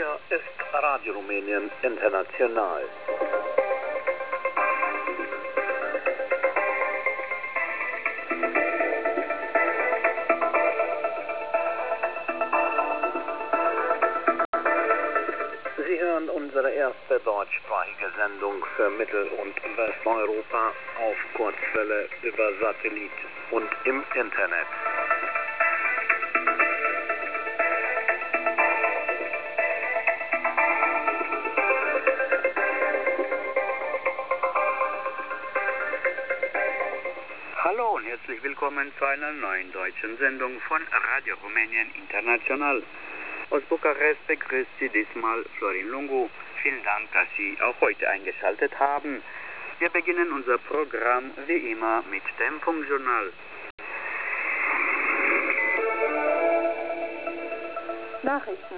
Hier ist Radio Rumänien International. Sie hören unsere erste deutschsprachige Sendung für Mittel- und Westeuropa auf Kurzwelle über Satellit und im Internet. Hallo und herzlich willkommen zu einer neuen deutschen Sendung von Radio Rumänien International. Aus Bukarest begrüßt Sie diesmal Florin Lungu. Vielen Dank, dass Sie auch heute eingeschaltet haben. Wir beginnen unser Programm wie immer mit dem Funkjournal. Nachrichten.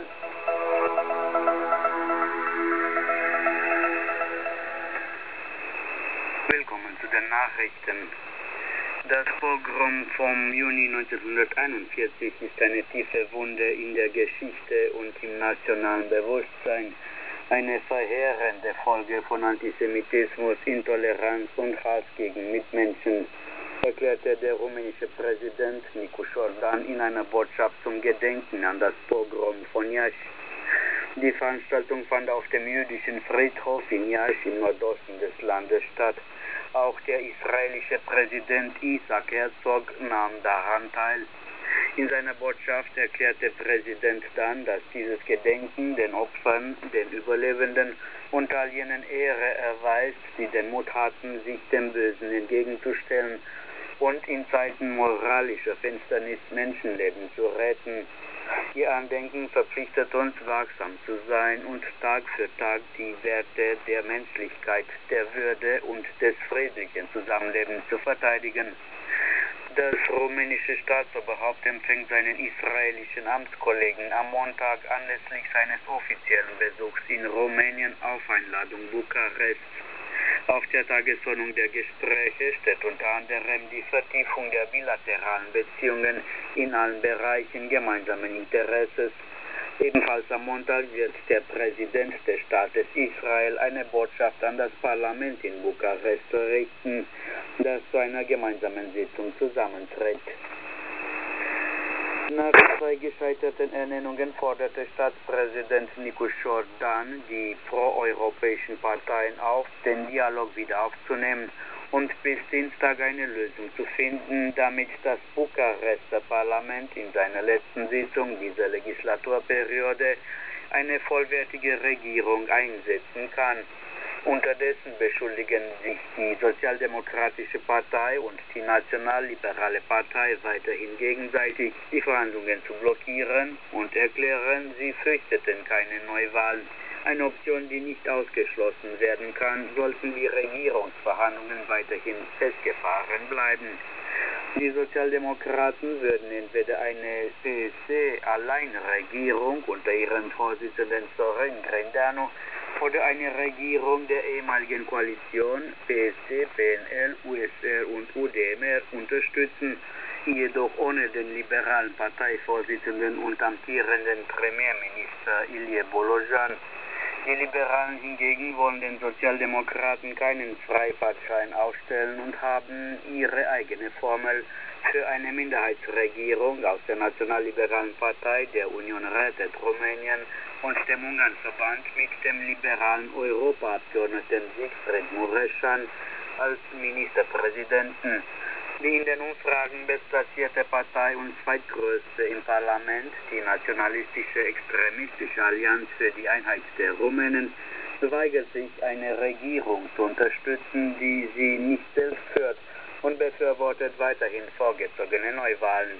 Willkommen zu den Nachrichten. Das Pogrom vom Juni 1941 ist eine tiefe Wunde in der Geschichte und im nationalen Bewusstsein. Eine verheerende Folge von Antisemitismus, Intoleranz und Hass gegen Mitmenschen, erklärte der rumänische Präsident Nicu Jordan in einer Botschaft zum Gedenken an das Pogrom von Iași. Die Veranstaltung fand auf dem jüdischen Friedhof in Iași im Nordosten des Landes statt. Auch der israelische Präsident Isaac Herzog nahm daran teil. In seiner Botschaft erklärte Präsident dann, dass dieses Gedenken den Opfern, den Überlebenden und all jenen Ehre erweist, die den Mut hatten, sich dem Bösen entgegenzustellen und in Zeiten moralischer Finsternis Menschenleben zu retten. Ihr Andenken verpflichtet uns, wachsam zu sein und Tag für Tag die Werte der Menschlichkeit, der Würde und des friedlichen Zusammenlebens zu verteidigen. Das rumänische Staatsoberhaupt empfängt seinen israelischen Amtskollegen am Montag anlässlich seines offiziellen Besuchs in Rumänien auf Einladung Bukarests. Auf der Tagesordnung der Gespräche steht unter anderem die Vertiefung der bilateralen Beziehungen in allen Bereichen gemeinsamen Interesses. Ebenfalls am Montag wird der Präsident des Staates Israel eine Botschaft an das Parlament in Bukarest richten, das zu einer gemeinsamen Sitzung zusammentritt. Nach 2 gescheiterten Ernennungen forderte Staatspräsident Nicu Jordan die proeuropäischen Parteien auf, den Dialog wieder aufzunehmen und bis Dienstag eine Lösung zu finden, damit das Bukarester Parlament in seiner letzten Sitzung dieser Legislaturperiode eine vollwertige Regierung einsetzen kann. Unterdessen beschuldigen sich die Sozialdemokratische Partei und die Nationalliberale Partei weiterhin gegenseitig, die Verhandlungen zu blockieren und erklären, sie fürchteten keine Neuwahlen. Eine Option, die nicht ausgeschlossen werden kann, sollten die Regierungsverhandlungen weiterhin festgefahren bleiben. Die Sozialdemokraten würden entweder eine PSC-Alleinregierung unter ihrem Vorsitzenden Sorin Grindeanu oder eine Regierung der ehemaligen Koalition PSC, PNL, USR und UDMR unterstützen, jedoch ohne den liberalen Parteivorsitzenden und amtierenden Premierminister Ilie Bolojan. Die Liberalen hingegen wollen den Sozialdemokraten keinen Freifahrtschein ausstellen und haben ihre eigene Formel für eine Minderheitsregierung aus der Nationalliberalen Partei, der Union Rettet Rumänien und dem Ungarnverband mit dem liberalen Europaabgeordneten Siegfried Mureșan als Ministerpräsidenten. Die in den Umfragen bestplatzierte Partei und zweitgrößte im Parlament, die nationalistische extremistische Allianz für die Einheit der Rumänen, weigert sich, eine Regierung zu unterstützen, die sie nicht selbst führt, und befürwortet weiterhin vorgezogene Neuwahlen.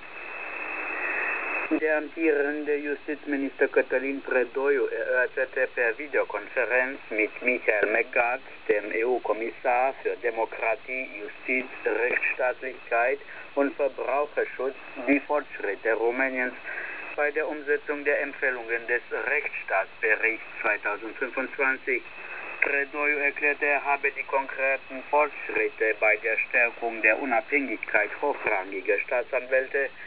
Der amtierende Justizminister Cătălin Predoiu erörterte per Videokonferenz mit Michael Megat, dem EU-Kommissar für Demokratie, Justiz, Rechtsstaatlichkeit und Verbraucherschutz, die Fortschritte Rumäniens bei der Umsetzung der Empfehlungen des Rechtsstaatsberichts 2025. Predoiu erklärte, er habe die konkreten Fortschritte bei der Stärkung der Unabhängigkeit hochrangiger Staatsanwälte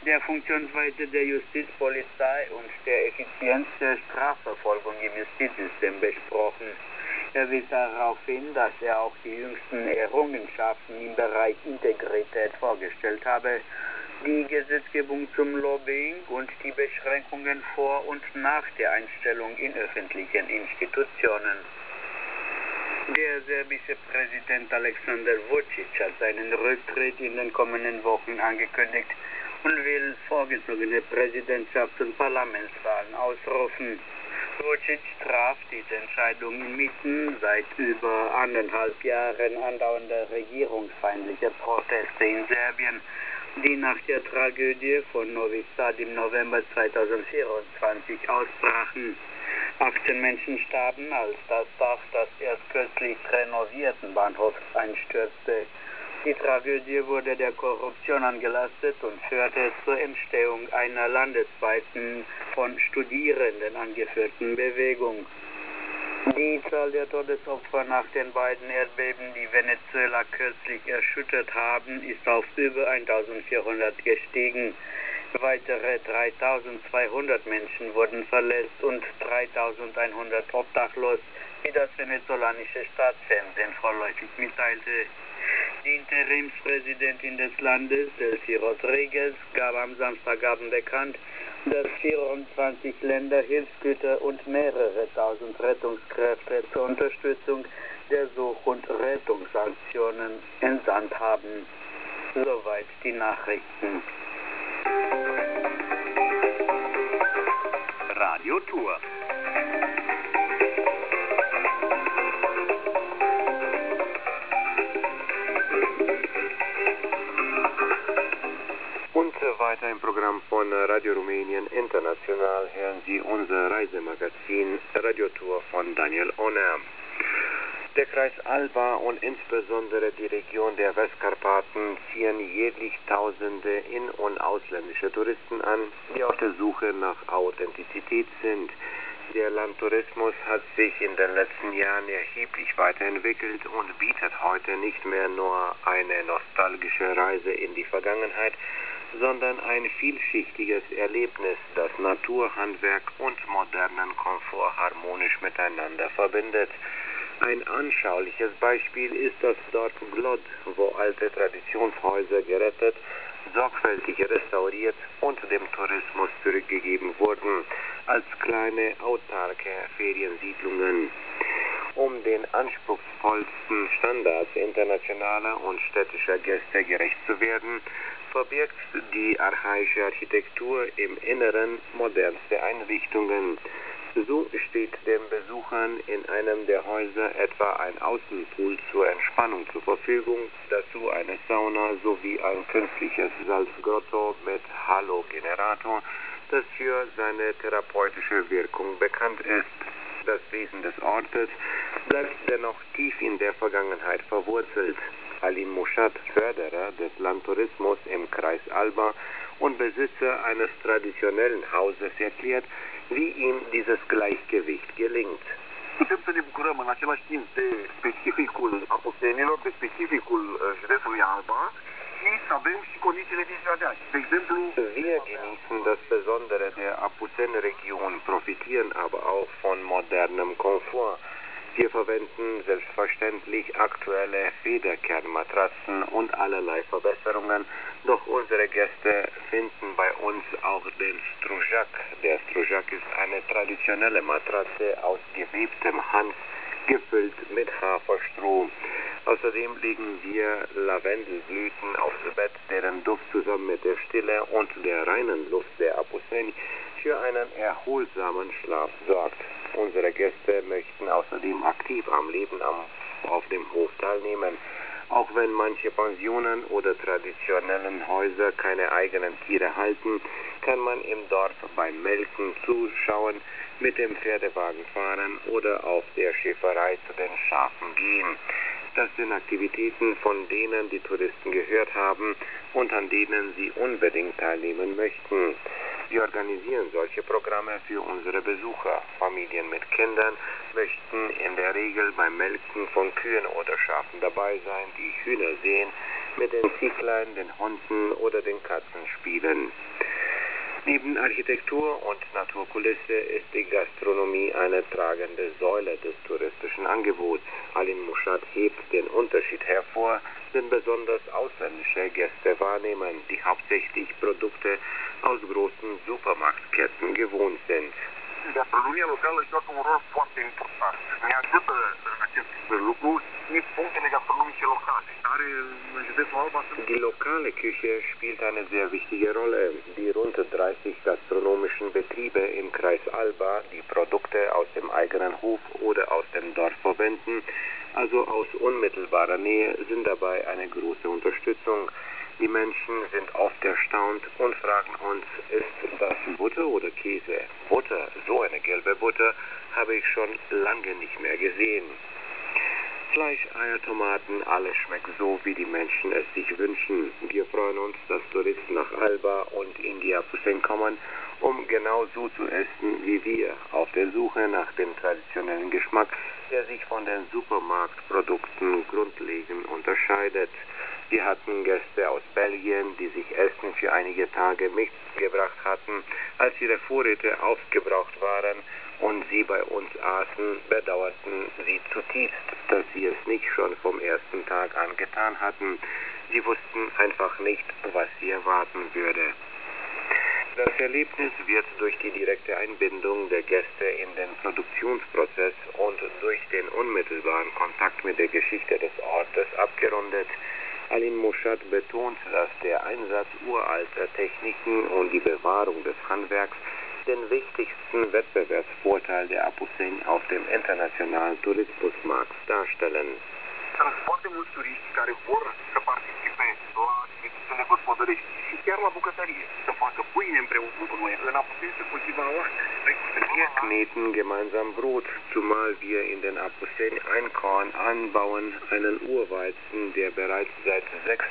der Funktionsweise der Justizpolizei und der Effizienz der Strafverfolgung im Justizsystem besprochen. Er wies darauf hin, dass er auch die jüngsten Errungenschaften im Bereich Integrität vorgestellt habe, die Gesetzgebung zum Lobbying und die Beschränkungen vor und nach der Einstellung in öffentlichen Institutionen. Der serbische Präsident Alexander Vučić hat seinen Rücktritt in den kommenden Wochen angekündigt und will vorgezogene Präsidentschafts- und Parlamentswahlen ausrufen. Vučić traf diese Entscheidung inmitten seit über 1,5 Jahren andauernder regierungsfeindlicher Proteste in Serbien, die nach der Tragödie von Novi Sad im November 2024 ausbrachen. 18 Menschen starben, als das Dach des erst kürzlich renovierten Bahnhofs einstürzte. Die Tragödie wurde der Korruption angelastet und führte zur Entstehung einer landesweiten, von Studierenden angeführten Bewegung. Die Zahl der Todesopfer nach den beiden Erdbeben, die Venezuela kürzlich erschüttert haben, ist auf über 1400 gestiegen. Weitere 3200 Menschen wurden verletzt und 3100 obdachlos, wie das venezolanische Staatsfernsehen vorläufig mitteilte. Die Interimspräsidentin des Landes, Delcy Rodriguez, gab am Samstagabend bekannt, dass 24 Länder Hilfsgüter und mehrere tausend Rettungskräfte zur Unterstützung der Such- und Rettungsaktionen entsandt haben. Soweit die Nachrichten. Radiotour. Und weiter im Programm von Radio Rumänien International hören Sie unser Reisemagazin Radiotour von Daniel Ohner. Der Kreis Alba und insbesondere die Region der Westkarpaten ziehen jährlich Tausende in- und ausländische Touristen an, die auf der Suche nach Authentizität sind. Der Landtourismus hat sich in den letzten Jahren erheblich weiterentwickelt und bietet heute nicht mehr nur eine nostalgische Reise in die Vergangenheit, sondern ein vielschichtiges Erlebnis, das Natur, Handwerk und modernen Komfort harmonisch miteinander verbindet. Ein anschauliches Beispiel ist das Dorf Glod, wo alte Traditionshäuser gerettet, sorgfältig restauriert und dem Tourismus zurückgegeben wurden, als kleine autarke Feriensiedlungen. Um den anspruchsvollsten Standards internationaler und städtischer Gäste gerecht zu werden, verbirgt die archaische Architektur im Inneren modernste Einrichtungen. So steht den Besuchern in einem der Häuser etwa ein Außenpool zur Entspannung zur Verfügung, dazu eine Sauna sowie ein künstliches Salzgrotto mit Halogenerator, das für seine therapeutische Wirkung bekannt ist. Das Wesen des Ortes bleibt dennoch tief in der Vergangenheit verwurzelt. Alim Mushat, Förderer des Landtourismus im Kreis Alba und Besitzer eines traditionellen Hauses, erklärt, wie ihm dieses Gleichgewicht gelingt. Putem să ne bucurăm în același timp de specificul apostenilor, de specificul județului Alba și să avem și condițiile din ziua de azi. De exemplu, wir genießen das Besondere der Apuzen-Region, profitieren aber auch von modernem Komfort. Wir verwenden selbstverständlich aktuelle Federkernmatratzen und allerlei Verbesserungen, doch unsere Gäste finden bei uns auch den Strujak. Der Strujak ist eine traditionelle Matratze aus gewebtem Hanf, gefüllt mit Haferstroh. Außerdem legen wir Lavendelblüten aufs Bett, deren Duft zusammen mit der Stille und der reinen Luft der Apuzen für einen erholsamen Schlaf sorgt. Unsere Gäste möchten außerdem aktiv am Leben auf dem Hof teilnehmen. Auch wenn manche Pensionen oder traditionellen Häuser keine eigenen Tiere halten, kann man im Dorf beim Melken zuschauen, mit dem Pferdewagen fahren oder auf der Schäferei zu den Schafen gehen. Das sind Aktivitäten, von denen die Touristen gehört haben und an denen sie unbedingt teilnehmen möchten. Wir organisieren solche Programme für unsere Besucher. Familien mit Kindern möchten in der Regel beim Melken von Kühen oder Schafen dabei sein, die Hühner sehen, mit den Zieglein, den Hunden oder den Katzen spielen. Neben Architektur und Naturkulisse ist die Gastronomie eine tragende Säule des touristischen Angebots. Alin Muschat hebt den Unterschied hervor, den besonders ausländische Gäste wahrnehmen, die hauptsächlich Produkte aus großen Supermarktketten gewohnt sind. Gastronomia locală joacă un rol foarte important. Ne ajută în acest lucru și punctele gastronomice locale, care în județul Alba sunt... Die lokale Küche spielt eine sehr wichtige Rolle. Die rund 30 gastronomischen Betriebe im Kreis Alba, die Produkte aus dem eigenen Hof oder aus dem Dorf verwenden, also aus unmittelbarer Nähe, sind dabei eine große Unterstützung. Die Menschen sind oft erstaunt und fragen uns, ist das Butter oder Käse? Butter, so eine gelbe Butter, habe ich schon lange nicht mehr gesehen. Fleisch, Eier, Tomaten, alles schmeckt so, wie die Menschen es sich wünschen. Wir freuen uns, dass Touristen nach Alba und in die Apusén kommen, um genau so zu essen wie wir, auf der Suche nach dem traditionellen Geschmack, der sich von den Supermarktprodukten grundlegend unterscheidet. Wir hatten Gäste aus Belgien, die sich Essen für einige Tage mitgebracht hatten. Als ihre Vorräte aufgebraucht waren und sie bei uns aßen, bedauerten sie zutiefst, dass sie es nicht schon vom ersten Tag an getan hatten. Sie wussten einfach nicht, was sie erwarten würde. Das Erlebnis wird durch die direkte Einbindung der Gäste in den Produktionsprozess und durch den unmittelbaren Kontakt mit der Geschichte des Ortes abgerundet. Alin Muschat betont, dass der Einsatz uralter Techniken und die Bewahrung des Handwerks den wichtigsten Wettbewerbsvorteil der Apusén auf dem internationalen Tourismusmarkt darstellen. Sunt foarte mulți turiști care vor să participe la activitățile gospodărești și chiar la bucătărie, să facă pâine împreună cu noi. În Apusén se cultivă oaște. Wir kneten gemeinsam Brot, zumal wir in den Apusén Einkorn anbauen, einen Urweizen, der bereits seit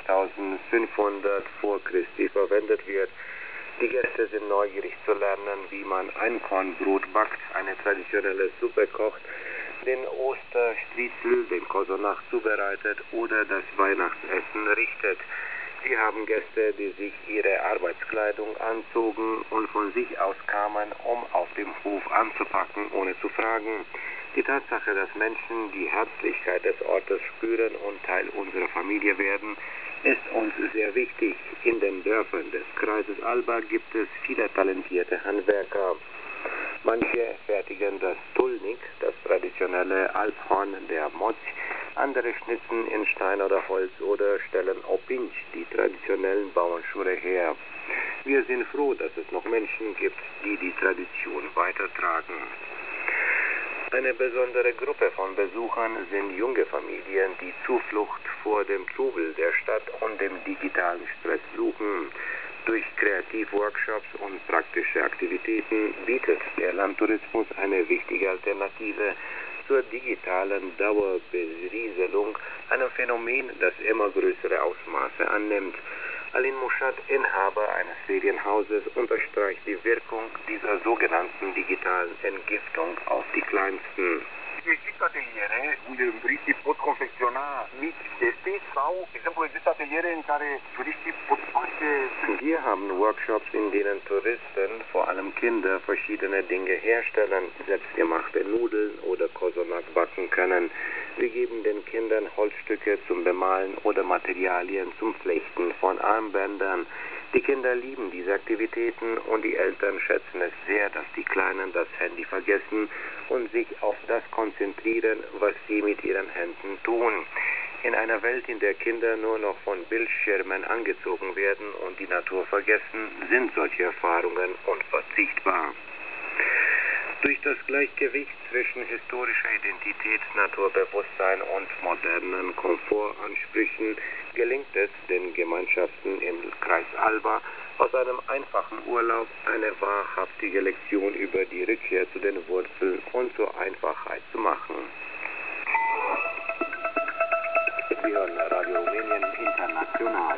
6500 vor Christi verwendet wird. Die Gäste sind neugierig zu lernen, wie man Einkornbrot backt, eine traditionelle Suppe kocht, den Osterstriezel, den Kosonach zubereitet oder das Weihnachtsessen richtet. Wir haben Gäste, die sich ihre Arbeitskleidung anzogen und von sich aus kamen, um auf dem Hof anzupacken, ohne zu fragen. Die Tatsache, dass Menschen die Herzlichkeit des Ortes spüren und Teil unserer Familie werden, ist uns sehr wichtig. In den Dörfern des Kreises Alba gibt es viele talentierte Handwerker. Manche fertigen das Tulnik, das traditionelle Alphorn der Moz, andere schnitzen in Stein oder Holz oder stellen Opinch, die traditionellen Bauernschuhe her. Wir sind froh, dass es noch Menschen gibt, die die Tradition weitertragen. Eine besondere Gruppe von Besuchern sind junge Familien, die Zuflucht vor dem Trubel der Stadt und dem digitalen Stress suchen. Durch Kreativworkshops und praktische Aktivitäten bietet der Landtourismus eine wichtige Alternative zur digitalen Dauerberieselung, einem Phänomen, das immer größere Ausmaße annimmt. Alin Muschat, Inhaber eines Ferienhauses, unterstreicht die Wirkung dieser sogenannten digitalen Entgiftung auf die Kleinsten. Există ateliere unde turiștii pot confecționa mici chestii sau, de exemplu, există ateliere în care turiștii pot face... Wir haben Workshops, in denen Touristen, vor allem Kinder, verschiedene Dinge herstellen, selbstgemachte Nudeln oder Kosonak backen können. Wir geben den Kindern Holzstücke zum Bemalen oder Materialien zum Flechten von Armbändern. Die Kinder lieben diese Aktivitäten und die Eltern schätzen es sehr, dass die Kleinen das Handy vergessen und sich auf das konzentrieren, was sie mit ihren Händen tun. In einer Welt, in der Kinder nur noch von Bildschirmen angezogen werden und die Natur vergessen, sind solche Erfahrungen unverzichtbar. Durch das Gleichgewicht zwischen historischer Identität, Naturbewusstsein und modernen Komfortansprüchen gelingt es den Gemeinschaften im Kreis Alba, aus einem einfachen Urlaub eine wahrhaftige Lektion über die Rückkehr zu den Wurzeln und zur Einfachheit zu machen. Wir hören Radio Rumänien International.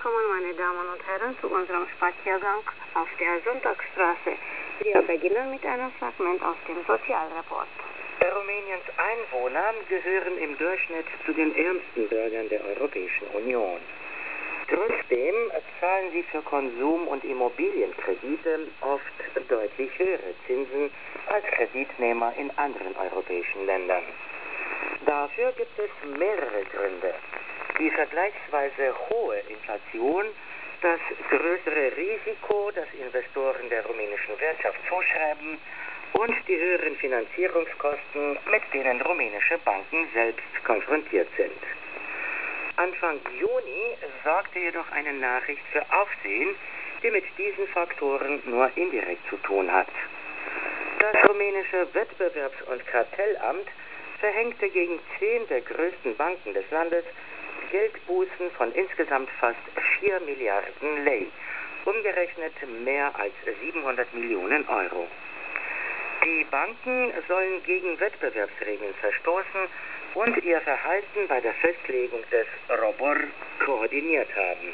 willkommen, meine Damen und Herren, zu unserem Spaziergang auf der Sonntagsstraße. Wir beginnen mit einem Fragment aus dem Sozialreport. Rumäniens Einwohner gehören im Durchschnitt zu den ärmsten Bürgern der Europäischen Union. Trotzdem zahlen sie für Konsum- und Immobilienkredite oft deutlich höhere Zinsen als Kreditnehmer in anderen europäischen Ländern. Dafür gibt es mehrere Gründe. Die vergleichsweise hohe Inflation, das größere Risiko, das Investoren der rumänischen Wirtschaft zuschreiben, und die höheren Finanzierungskosten, mit denen rumänische Banken selbst konfrontiert sind. Anfang Juni sorgte jedoch eine Nachricht für Aufsehen, die mit diesen Faktoren nur indirekt zu tun hat. Das rumänische Wettbewerbs- und Kartellamt verhängte gegen 10 der größten Banken des Landes Geldbußen von insgesamt fast 4 Milliarden Lei, umgerechnet mehr als 700 Millionen Euro. Die Banken sollen gegen Wettbewerbsregeln verstoßen und ihr Verhalten bei der Festlegung des ROBOR koordiniert haben.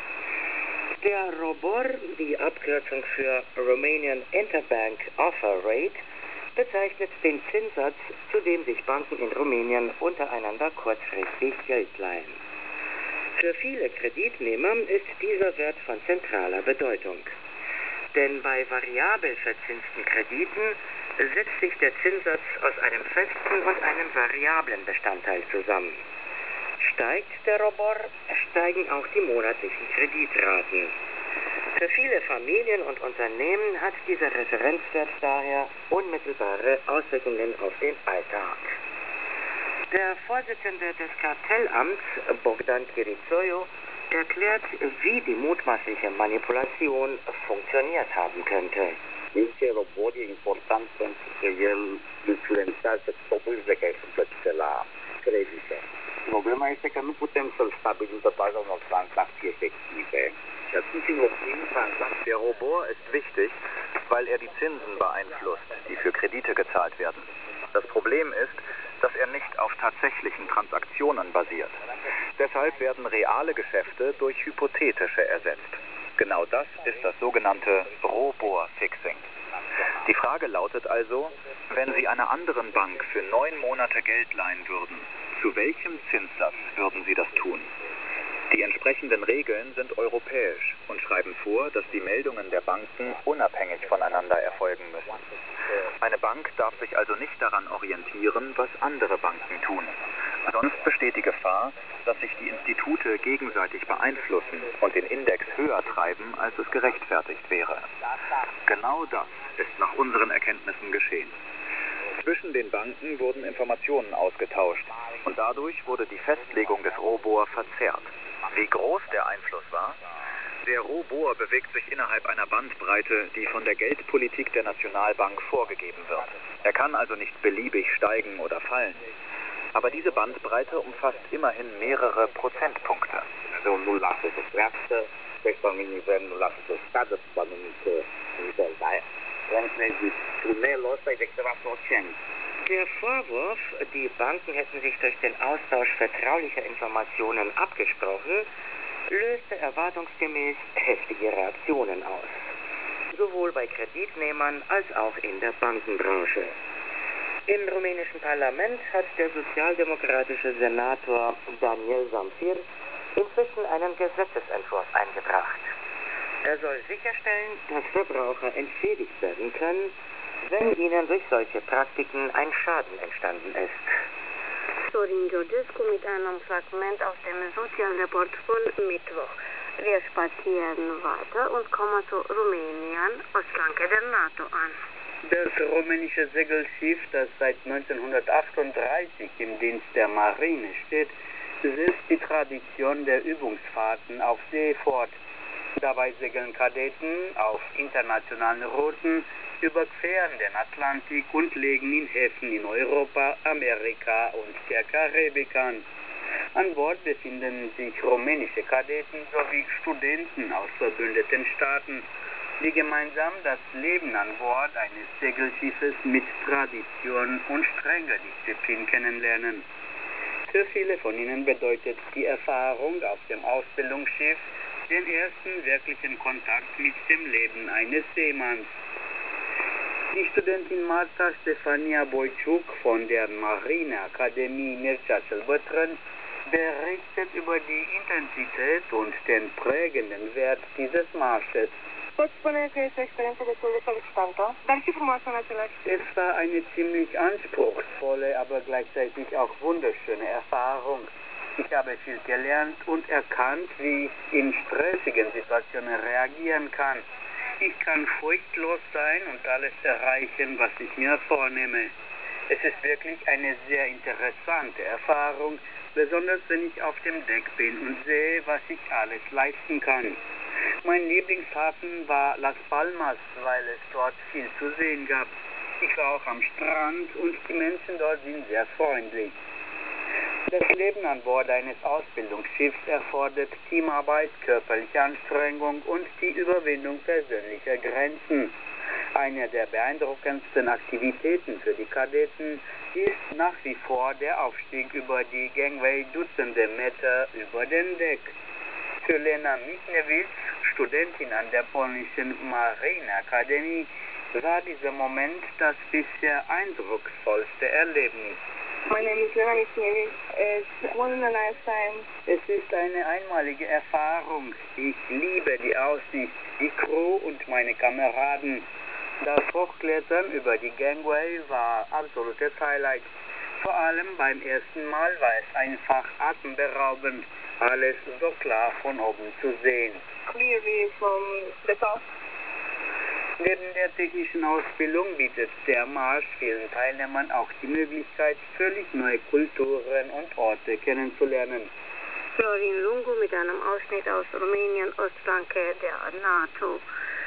Der ROBOR, die Abkürzung für Romanian Interbank Offer Rate, bezeichnet den Zinssatz, zu dem sich Banken in Rumänien untereinander kurzfristig Geld leihen. Für viele Kreditnehmer ist dieser Wert von zentraler Bedeutung. Denn bei variabel verzinsten Krediten setzt sich der Zinssatz aus einem festen und einem variablen Bestandteil zusammen. Steigt der ROBOR, steigen auch die monatlichen Kreditraten. Für viele Familien und Unternehmen hat dieser Referenzwert daher unmittelbare Auswirkungen auf den Alltag. Der Vorsitzende des Kartellamts, Bogdan Chirițoiu, erklärt, wie die mutmaßliche Manipulation funktioniert haben könnte. Este robot e important pentru că el influențează dobânzile care sunt plătite la credite. Problema este că nu putem să-l stabilim pe baza unor tranzacții efective. Și atunci înlocuim tranzacții. Der Robor ist wichtig, weil er die Zinsen beeinflusst, die für Kredite gezahlt werden. Das Problem ist, dass er nicht auf tatsächlichen Transaktionen basiert. Deshalb werden reale Geschäfte durch hypothetische ersetzt. Genau das ist das sogenannte Robor-Fixing. Die Frage lautet also, wenn Sie einer anderen Bank für 9 Monate Geld leihen würden, zu welchem Zinssatz würden Sie das tun? Die entsprechenden Regeln sind europäisch und schreiben vor, dass die Meldungen der Banken unabhängig voneinander erfolgen müssen. Eine Bank darf sich also nicht daran orientieren, was andere Banken tun. Sonst besteht die Gefahr, dass sich die Institute gegenseitig beeinflussen und den Index höher treiben, als es gerechtfertigt wäre. Genau das ist nach unseren Erkenntnissen geschehen. Zwischen den Banken wurden Informationen ausgetauscht und dadurch wurde die Festlegung des ROBOR verzerrt. Wie groß der Einfluss war? Der ROBOR bewegt sich innerhalb einer Bandbreite, die von der Geldpolitik der Nationalbank vorgegeben wird. Er kann also nicht beliebig steigen oder fallen. Aber diese Bandbreite umfasst immerhin mehrere Prozentpunkte. Dumnezeu nu lasă să crească, pe nivel nu lasă să scadă pe anumit nivel, da? Tunelul ăsta e de câteva procente. Der Vorwurf, die Banken hätten sich durch den Austausch vertraulicher Informationen abgesprochen, löste erwartungsgemäß heftige Reaktionen aus. Sowohl bei Kreditnehmern als auch in der Bankenbranche. Im rumänischen Parlament hat der sozialdemokratische Senator Daniel Zamfir inzwischen einen Gesetzesentwurf eingebracht. Er soll sicherstellen, dass Verbraucher entschädigt werden können, wenn ihnen durch solche Praktiken ein Schaden entstanden ist. Sorin Georgescu mit einem Fragment aus dem Sozialreport von Mittwoch. Wir spazieren weiter und kommen zu Rumänien, Ostflanke der NATO an. Das rumänische Segelschiff, das seit 1938 im Dienst der Marine steht, setzt die Tradition der Übungsfahrten auf See fort. Dabei segeln Kadetten auf internationalen Routen, überqueren den Atlantik und legen in Häfen in Europa, Amerika und der Karibik an. An Bord befinden sich rumänische Kadetten sowie Studenten aus verbündeten Staaten, die gemeinsam das Leben an Bord eines Segelschiffes mit Tradition und strenger Disziplin kennenlernen. Für viele von ihnen bedeutet die Erfahrung auf dem Ausbildungsschiff den ersten wirklichen Kontakt mit dem Leben eines Seemanns. Die Studentin Marta Stefania Boychuk von der Marineakademie Mircea-Cel-Bătrân berichtet über die Intensität und den prägenden Wert dieses Marsches. Pot spune că este o experiență destul de solicitantă, dar și frumoasă în același timp. Es war eine ziemlich anspruchsvolle, aber gleichzeitig auch wunderschöne Erfahrung. Ich habe viel gelernt und erkannt, wie ich in stressigen Situationen reagieren kann. Ich kann furchtlos sein und alles erreichen, was ich mir vornehme. Es ist wirklich eine sehr interessante Erfahrung, besonders wenn ich auf dem Deck bin und sehe, was ich alles leisten kann. Mein Lieblingshafen war Las Palmas, weil es dort viel zu sehen gab. Ich war auch am Strand und die Menschen dort sind sehr freundlich. Das Leben an Bord eines Ausbildungsschiffs erfordert Teamarbeit, körperliche Anstrengung und die Überwindung persönlicher Grenzen. Eine der beeindruckendsten Aktivitäten für die Kadetten ist nach wie vor der Aufstieg über die Gangway Dutzende Meter über den Deck. Für Lena Miknewitz, Studentin an der polnischen Marineakademie, war dieser Moment das bisher eindrucksvollste Erlebnis. My name is Lena Miknewitz. It's one in a lifetime. Es ist eine einmalige Erfahrung. Ich liebe die Aussicht, die Crew und meine Kameraden. Das Hochklettern über die Gangway war absolutes Highlight. Vor allem beim ersten Mal war es einfach atemberaubend, alles so klar von oben zu sehen. Clearly from the top. Neben der technischen Ausbildung bietet der Marsch vielen Teilnehmern auch die Möglichkeit, völlig neue Kulturen und Orte kennenzulernen. Florin Lungu mit einem Ausschnitt aus Rumänien, Ostflanke der NATO.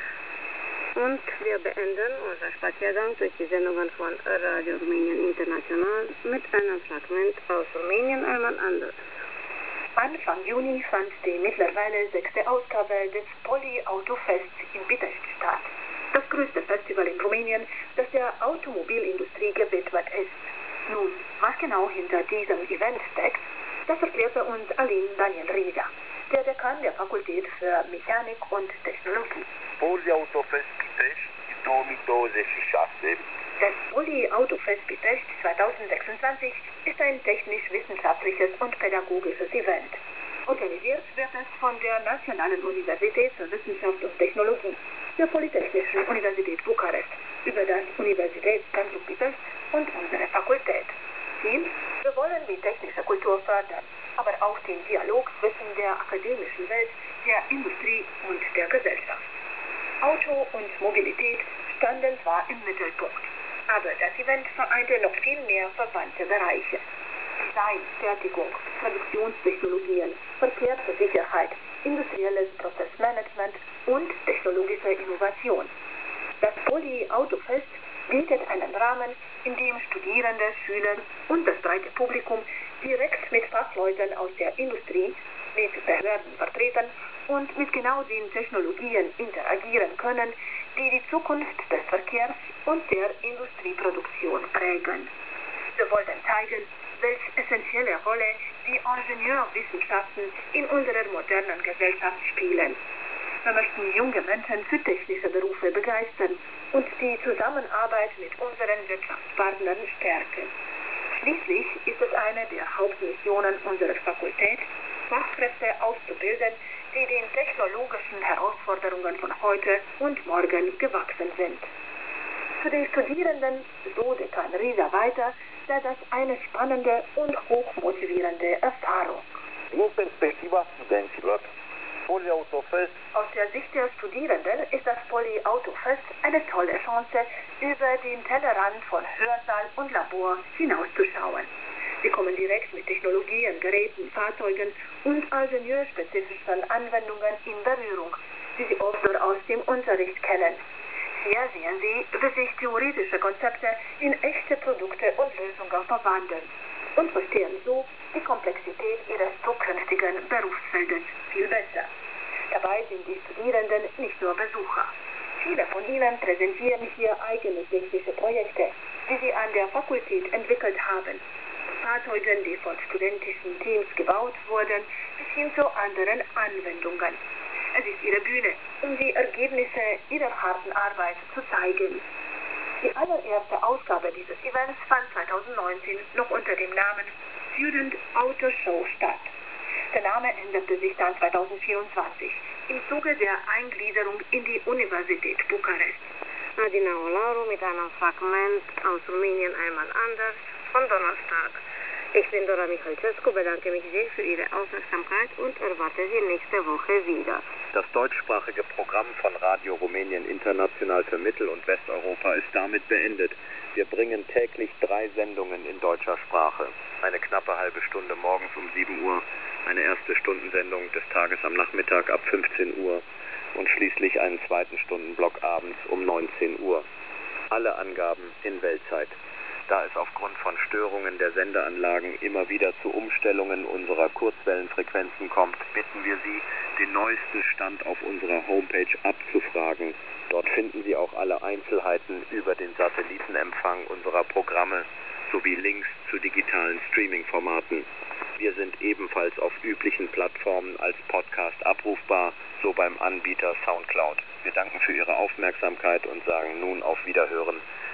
Und wir beenden unseren Spaziergang durch die Sendungen von Radio Rumänien International mit einem Fragment aus Rumänien einmal anders. Anfang Juni fand die mittlerweile 6. Ausgabe des Poly-Autofests in Pitești statt. Das größte Festival in Rumänien, das der Automobilindustrie gewidmet ist. Nun, was genau hinter diesem Event steckt, das erklärte uns Alin Daniel Riesa, der Dekan der Fakultät für Mechanik und Technologie. Poly-Autofest Pitești 2026. Das Poly-Autofest Pitești 2026 ist ein technisch-wissenschaftliches und pädagogisches Event. Organisiert wird es von der Nationalen Universität für Wissenschaft und Technologie, der Polytechnischen Universität Bukarest, über das Universitätszentrum Pitești und unsere Fakultät. Ziel: wir wollen die technische Kultur fördern, aber auch den Dialog zwischen der akademischen Welt, der Industrie und der Gesellschaft. Auto und Mobilität standen zwar im Mittelpunkt, aber das Event vereinte noch viel mehr verwandte Bereiche. Design, Fertigung, Produktionstechnologien, Verkehrssicherheit, industrielles Prozessmanagement und technologische Innovation. Das Poly-Autofest bietet einen Rahmen, in dem Studierende, Schüler und das breite Publikum direkt mit Fachleuten aus der Industrie, mit Behördenvertretern und mit genau den Technologien interagieren können, die die Zukunft des Verkehrs und der Industrieproduktion prägen. Wir wollten zeigen, welche essentielle Rolle die Ingenieurwissenschaften in unserer modernen Gesellschaft spielen. Wir möchten junge Menschen für technische Berufe begeistern und die Zusammenarbeit mit unseren Wirtschaftspartnern stärken. Schließlich ist es eine der Hauptmissionen unserer Fakultät, Fachkräfte auszubilden, die den technologischen Herausforderungen von heute und morgen gewachsen sind. Für die Studierenden, so Dekan Riesa weiter, sei das eine spannende und hochmotivierende Erfahrung. Din perspectiva studenților, Poly-Autofest Aus der Sicht der Studierenden ist das Poly-Autofest eine tolle Chance, über den Tellerrand von Hörsaal und Labor hinauszuschauen. Sie kommen direkt mit Technologien, Geräten, Fahrzeugen und ingenieurspezifischen Anwendungen in Berührung, die sie oft nur aus dem Unterricht kennen. Hier sehen Sie, wie sich theoretische Konzepte in echte Produkte und Lösungen verwandeln und verstehen so die Komplexität ihres zukünftigen Berufsfeldes viel besser. Dabei sind die Studierenden nicht nur Besucher. Viele von ihnen präsentieren hier eigene technische Projekte, die sie an der Fakultät entwickelt haben. Fahrzeuge, die von studentischen Teams gebaut wurden, bis hin zu anderen Anwendungen. Es ist ihre Bühne, um die Ergebnisse ihrer harten Arbeit zu zeigen. Die allererste Ausgabe dieses Events fand 2019 noch unter dem Namen Student Auto Show statt. Der Name änderte sich dann 2024 im Zuge der Eingliederung in die Universität Bukarest. Adina Olaru mit einem Fragment aus Rumänien einmal anders von Donnerstag. Ich bin Dora Michalcescu, bedanke mich sehr für Ihre Aufmerksamkeit und erwarte Sie nächste Woche wieder. Das deutschsprachige Programm von Radio Rumänien International für Mittel- und Westeuropa ist damit beendet. Wir bringen täglich 3 Sendungen in deutscher Sprache. Eine knappe halbe Stunde morgens um 7 Uhr, eine erste Stundensendung des Tages am Nachmittag ab 15 Uhr und schließlich einen zweiten Stundenblock abends um 19 Uhr. Alle Angaben in Weltzeit. Da es aufgrund von Störungen der Sendeanlagen immer wieder zu Umstellungen unserer Kurzwellenfrequenzen kommt, bitten wir Sie, den neuesten Stand auf unserer Homepage abzufragen. Dort finden Sie auch alle Einzelheiten über den Satellitenempfang unserer Programme sowie Links zu digitalen Streaming-Formaten. Wir sind ebenfalls auf üblichen Plattformen als Podcast abrufbar, so beim Anbieter SoundCloud. Wir danken für Ihre Aufmerksamkeit und sagen nun auf Wiederhören